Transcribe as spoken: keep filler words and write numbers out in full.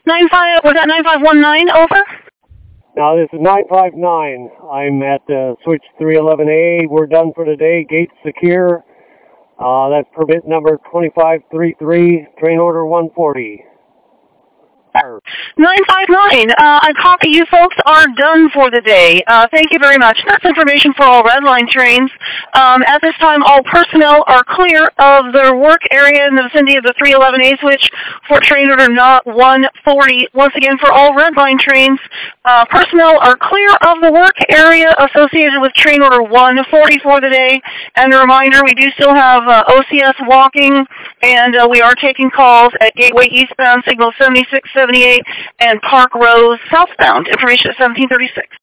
Nine five was that nine five one nine? Over. Now this is nine five nine. I'm at uh, switch three eleven A. We're done for today. Gates secure. Uh, that's permit number twenty-five thirty-three. Train order one forty. nine five nine, uh, I copy you folks are done for the day. Uh, thank you very much. That's information for all Red Line trains. Um, at this time, all personnel are clear of their work area in the vicinity of the three eleven A switch for train order not one forty. Once again, for all Red Line trains, uh, personnel are clear of the work area associated with train order one forty for the day. And a reminder, we do still have uh, O C S walking, and uh, we are taking calls at Gateway eastbound, signal seventy-six seventy-eight, and Park Rose southbound. Information at seventeen thirty-six.